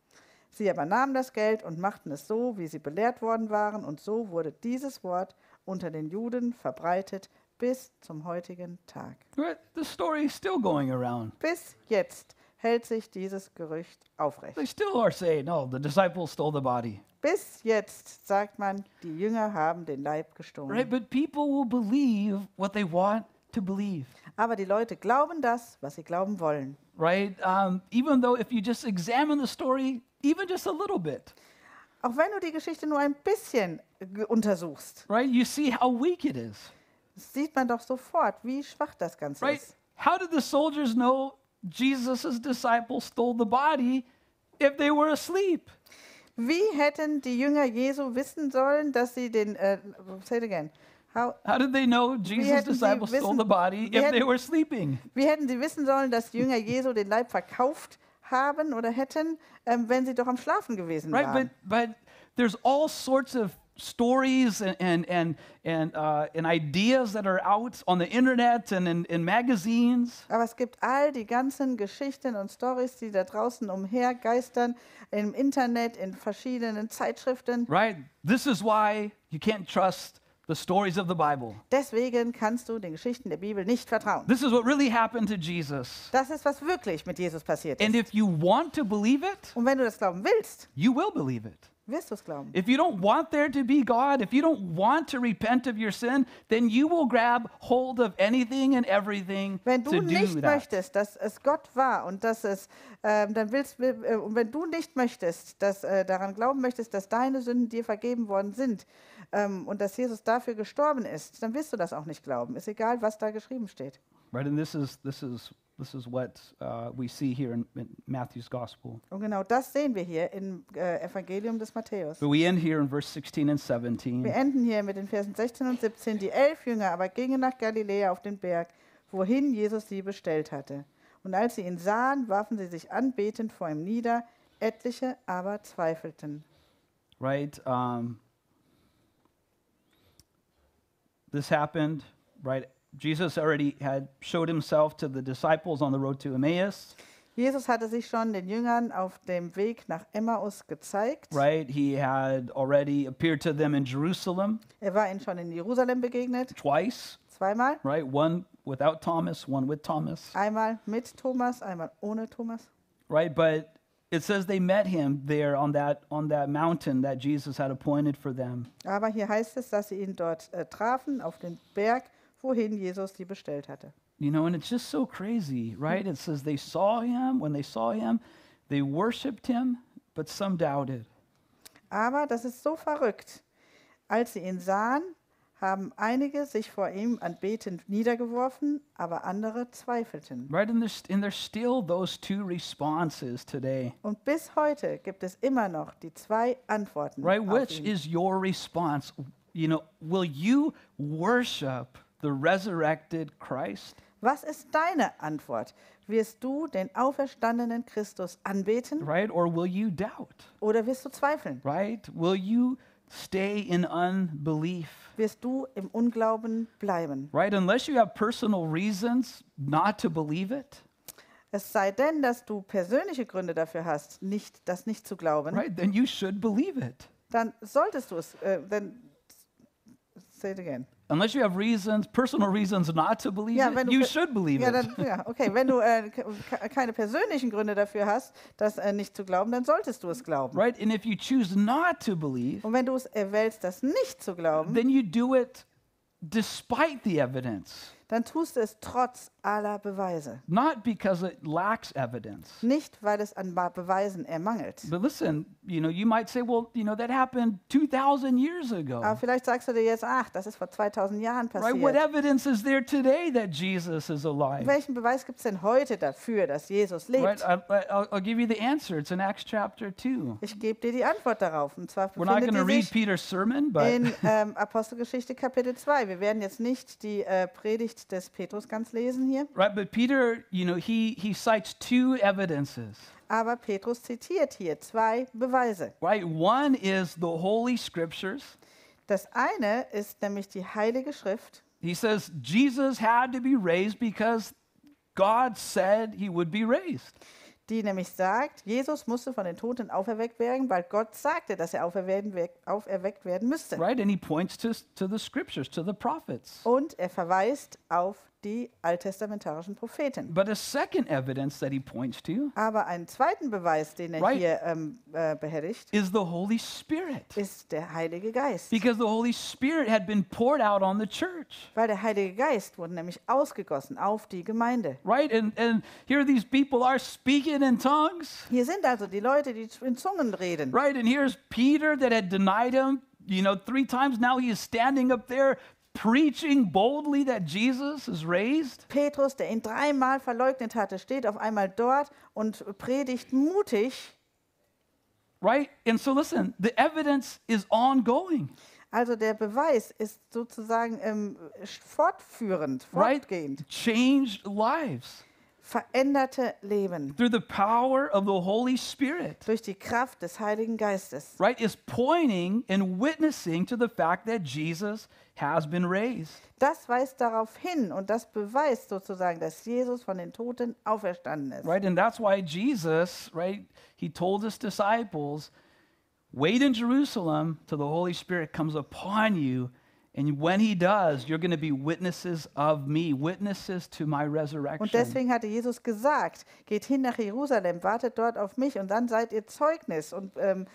Sie aber nahmen das Geld und machten es so, wie sie belehrt worden waren, und so wurde dieses Wort unter den Juden verbreitet bis zum heutigen Tag. Right? The story is still going around. Bis jetzt hält sich dieses Gerücht aufrecht. They still are saying, no, the disciples stole the body. Bis jetzt sagt man, die Jünger haben den Leib gestohlen. Right? But people will believe what they want to believe. Aber die Leute glauben das, was sie glauben wollen. Right? Even though if you just examine the story, even just a little bit, Auch wenn du die Geschichte nur ein bisschen untersuchst, right? You see how weak it is. sieht man doch sofort, wie schwach das Ganze Right? ist. How did the soldiers know Jesus' disciples stole the body if they were asleep? Wie hätten die Jünger Jesu wissen sollen, dass sie den, say it again, How did they know Jesus' hätten sie disciples stole wissen- the body wie if they hätten- were sleeping? wie hätten sie wissen sollen, dass die Jünger Jesu den Leib verkauft haben oder hätten, wenn sie doch am Schlafen gewesen Right? waren? But there's all sorts of stories and ideas that are out on the internet and in magazines. Aber es gibt all die ganzen Geschichten und Storys, die da draußen umhergeistern, im Internet, in verschiedenen Zeitschriften. Right? This is why you can't trust the stories of the Bible. Deswegen kannst du den Geschichten der Bibel nicht vertrauen. This is what really happened to Jesus. Das ist, was wirklich mit Jesus passiert And ist. if you want to believe it, Und wenn du das glauben willst, you will believe it. wirst du es glauben. If you don't want there to be God, if you don't want to repent of your sin, then you will grab hold of anything and everything Wenn to du do nicht that. möchtest, dass es Gott war und dass es, dann willst, und wenn du nicht möchtest, dass daran glauben möchtest, dass deine Sünden dir vergeben worden sind und dass Jesus dafür gestorben ist, dann wirst du das auch nicht glauben. Ist egal, was da geschrieben steht. Right, and this is what we see here in Matthew's gospel. Und genau das sehen wir hier im Evangelium des Matthäus. But we end here in verse 16 and Wir 17. enden hier mit den Versen 16 und 17. Die 11 Jünger aber gingen nach Galiläa auf den Berg, wohin Jesus sie bestellt hatte. Und als sie ihn sahen, warfen sie sich anbetend vor ihm nieder, etliche aber zweifelten. Right, this happened. Right, Jesus already had showed himself to the disciples on the road to Emmaus. Jesus hatte sich schon den Jüngern auf dem Weg nach Emmaus gezeigt. Right, he had already appeared to them in Jerusalem Er war ihnen schon in Jerusalem begegnet, twice. zweimal. Right, one without Thomas, one with Thomas. Einmal mit Thomas, einmal ohne Thomas. Right, but it says they met him there on that mountain that Jesus had appointed for them. Aber hier heißt es, dass sie ihn dort trafen, auf den Berg, wohin Jesus sie bestellt hatte. You know, and it's just so crazy, right? It says they saw him. When they saw him, they worshiped him, but some doubted. Aber das ist so verrückt. Als sie ihn sahen, haben einige sich vor ihm anbetend niedergeworfen, aber andere zweifelten. Right, and there's still those two responses today. Und bis heute gibt es immer noch die zwei Antworten. Right, auf which ihn. is your response? You know, will you worship the resurrected Christ? Was ist deine Antwort? Wirst du den auferstandenen Christus anbeten Right, or will you doubt? oder wirst du zweifeln? Right, will you stay in unbelief? Wirst du im Unglauben bleiben? Right, unless you have personal reasons not to believe it. Es sei denn, dass du persönliche Gründe dafür hast, das nicht zu glauben, right, then you should believe it. dann solltest du es, say it again. Unless you have reasons, personal reasons not to believe Ja, it, wenn du you pe- should believe Ja, it. dann, ja, okay. Wenn du keine persönlichen Gründe dafür hast, das nicht zu glauben, dann solltest du es glauben. Right? And if you choose not to believe, Und wenn du es erwählst, das nicht zu glauben, then you do it despite the evidence, dann tust du es trotz aller Beweise. not because it lacks evidence. Nicht, weil es an Beweisen ermangelt. But listen, you might say, well, that happened 2,000 years ago. Aber vielleicht sagst du dir jetzt, ach, das ist vor 2000 Jahren Right? What passiert. evidence is there today that Jesus is alive? Welchen Beweis gibt es denn heute dafür, dass Jesus Right? lebt? I'll give you the answer. It's in Acts chapter 2. Ich gebe dir die Antwort darauf. Und zwar We're not going befindet to die read sich Peter's sermon, but in Apostelgeschichte Kapitel 2. Wir werden jetzt nicht die Predigt des Petrus ganz lesen hier, right, but Peter, he cites two evidences. aber Petrus zitiert hier zwei Beweise. Right? One is the Holy Scriptures. Das eine ist nämlich die Heilige Schrift. He says Jesus had to be raised because God said he would be raised. Die nämlich sagt, Jesus musste von den Toten auferweckt werden, weil Gott sagte, dass er auferweckt werden müsste. Right? And he points to the scriptures, to the prophets. Und er verweist auf die alttestamentarischen Propheten. But a second evidence that he points to Aber einen zweiten Beweis, den er Right. hier behelligt, is the Holy Spirit. ist der Heilige Geist. Because the Holy Spirit had been poured out on the church. Weil der Heilige Geist wurde nämlich ausgegossen auf die Gemeinde. Right? And here these people are speaking in tongues. Hier sind also die Leute, die in Zungen reden. Right? And here's Peter that had denied him, 3 times. Now he is standing up there preaching boldly that Jesus is raised. Petrus, der ihn 3-mal verleugnet hatte, steht auf einmal dort und predigt mutig. Right? And so listen, the evidence is ongoing. Also der Beweis ist sozusagen fortführend, Right? fortgehend. Changed lives Veränderte Leben through the power of the Holy Spirit. durch die Kraft des Heiligen Geistes. Right? Is pointing and witnessing to the fact that Jesus has been raised. Das weist darauf hin und das beweist sozusagen, dass Jesus von den Toten auferstanden ist. Right? And that's why Jesus, right, he told his disciples, wait in Jerusalem till the Holy Spirit comes upon you. And when he does, you're going to be witnesses of me, witnesses to my Und resurrection. deswegen hatte Jesus gesagt, geht hin nach Jerusalem, wartet dort auf mich und dann seid ihr Zeugnis und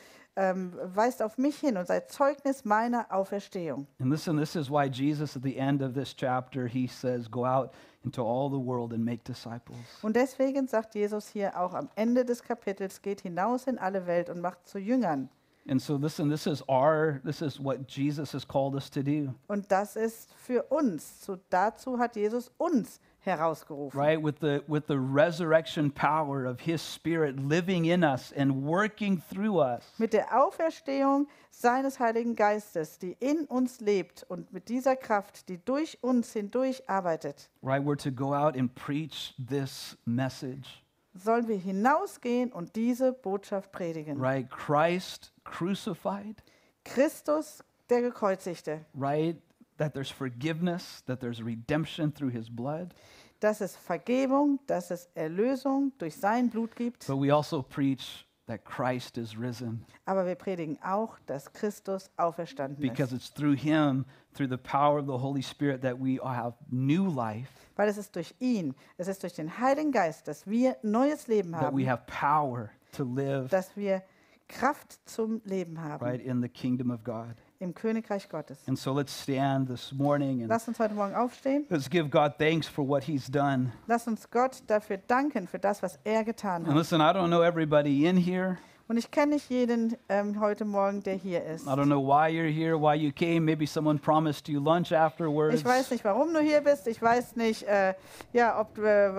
weist auf mich hin und seid Zeugnis meiner Auferstehung. And listen, this is why Jesus at the end of this chapter, he says, go out into all the world and make disciples. Und deswegen sagt Jesus hier auch am Ende des Kapitels, geht hinaus in alle Welt und macht zu Jüngern. And so listen, this is what Jesus has called us to do. Und das ist für uns. Dazu hat Jesus uns herausgerufen. Right, with the resurrection power of his spirit living in us and working through us. Mit der Auferstehung seines Heiligen Geistes, die in uns lebt und mit dieser Kraft, die durch uns hindurch arbeitet, Right, we're to go out and preach this message. sollen wir hinausgehen und diese Botschaft predigen. Right, Christ crucified, Christus, der Gekreuzigte, right, that there's forgiveness, that there's redemption through his blood. dass es Vergebung, dass es Erlösung durch sein Blut gibt. But we also preach that Christ is risen Aber wir predigen auch, dass Christus auferstanden because ist. it's through him, through the power of the Holy Spirit, that we have new life, Weil es ist durch ihn, es ist durch den Heiligen Geist, dass wir neues Leben that we haben, have power to live, dass wir Kraft zum Leben haben right, in the kingdom of God. im Königreich Gottes. And so let's stand this morning and Lass uns heute Morgen aufstehen. let's give God thanks for what he's done. Lass uns Gott dafür danken, für das, was er getan And hat. listen, I don't know everybody in here. Und ich kenne nicht jeden heute Morgen, der hier ist. I don't know why you're here, why you came. Maybe someone promised you lunch afterwards. Ich weiß nicht, warum du hier bist. Ich weiß nicht, ob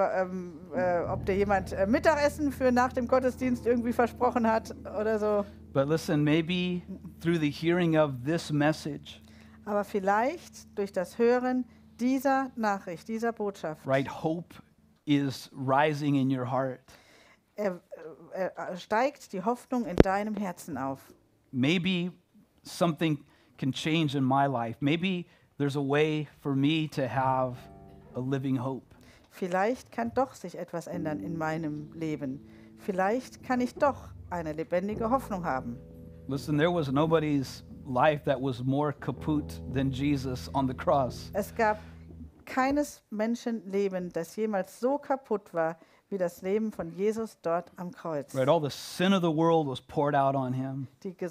dir jemand Mittagessen für nach dem Gottesdienst irgendwie versprochen hat oder so. But listen, maybe through the hearing of this message, Aber vielleicht durch das Hören dieser Nachricht, dieser Botschaft, right, hope is rising in your heart. steigt die Hoffnung in deinem Herzen auf. Maybe something can change in my life. Maybe there's a way for me to have a living hope. Vielleicht kann doch sich etwas ändern in meinem Leben. Vielleicht kann ich doch eine lebendige Hoffnung haben. Listen, there was nobody's life that was more kaput than Jesus on the cross. Es gab keines Menschenleben, das jemals so kaputt war, wie das Leben von Jesus dort am Kreuz. Right? All the sin of the world was poured out on him.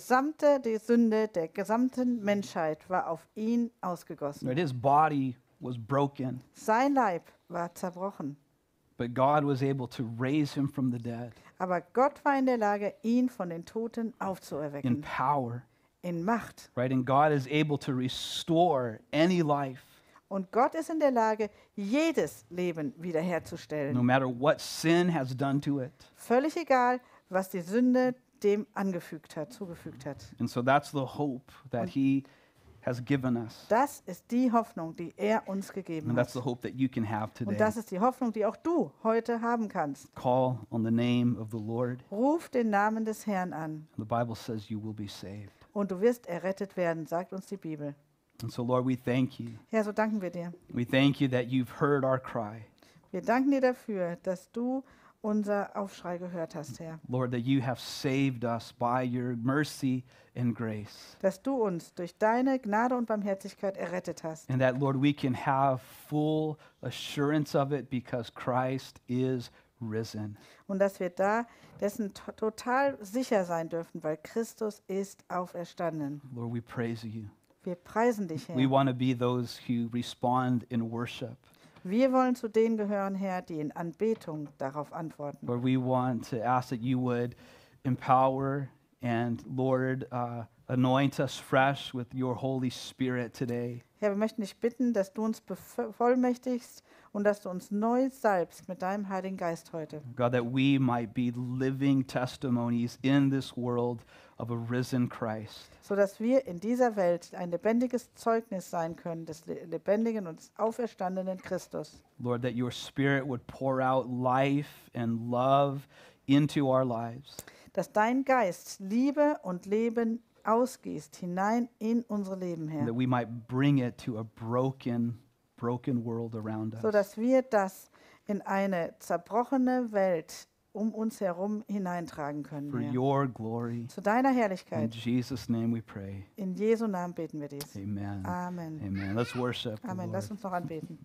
Die Sünde der gesamten Menschheit war auf ihn ausgegossen. Right? His body was broken, Sein Leib war zerbrochen. but God was able to raise him from the dead Aber Gott war in der Lage, ihn von den Toten in aufzuerwecken. power. In Macht. Right? And God is able to restore any life, Und Gott ist in der Lage, jedes Leben no wiederherzustellen. matter what sin has done to it. Völlig egal, was die Sünde dem zugefügt hat. And so that's the hope that he has given us. Das ist die Hoffnung, die er uns gegeben And that's hat. the hope that you can have Und today. das ist die Hoffnung, die auch du heute haben kannst. Call on the name of the Lord. Ruf den Namen des Herrn an The Bible says you will be saved. und du wirst errettet werden, sagt uns die Bibel. And so, Lord, we thank you. Herr, so danken wir dir. We thank you that you've heard our cry. Wir danken dir dafür, dass du unser Aufschrei gehört hast, Herr. Lord, that you have saved us by your mercy and grace. Dass du uns durch deine Gnade und Barmherzigkeit errettet hast. And that, Lord, we can have full assurance of it because Christ is risen. Und dass wir da dessen total sicher sein dürfen, weil Christus ist auferstanden. Lord, we praise you. Wir preisen dich, We Herr. want to be those who respond in worship. Wir wollen zu denen gehören, Herr, die in Anbetung darauf antworten. Lord, we want to ask that you would empower and, Lord, anoint us fresh with your Holy Spirit today. Herr, wir möchten dich bitten, dass du uns bevollmächtigst und dass du uns neu salbst mit deinem Heiligen Geist heute. God, that we might be living testimonies in this world of a risen Christ. Sodass wir in dieser Welt ein lebendiges Zeugnis sein können des lebendigen und des auferstandenen Christus. Lord, that your Spirit would pour out life and love into our lives. Dass dein Geist Liebe und Leben ausgießt hinein in unsere Leben, And Herr. that we might bring it to a broken world around us. Sodass wir das in eine zerbrochene Welt um uns herum hineintragen können, For Herr. your glory. Zu deiner In Herrlichkeit. Jesus' name we pray. In Jesu Namen beten wir dies. Amen. Amen. Amen. Let's worship. the Amen. Lord. Lass uns noch anbeten.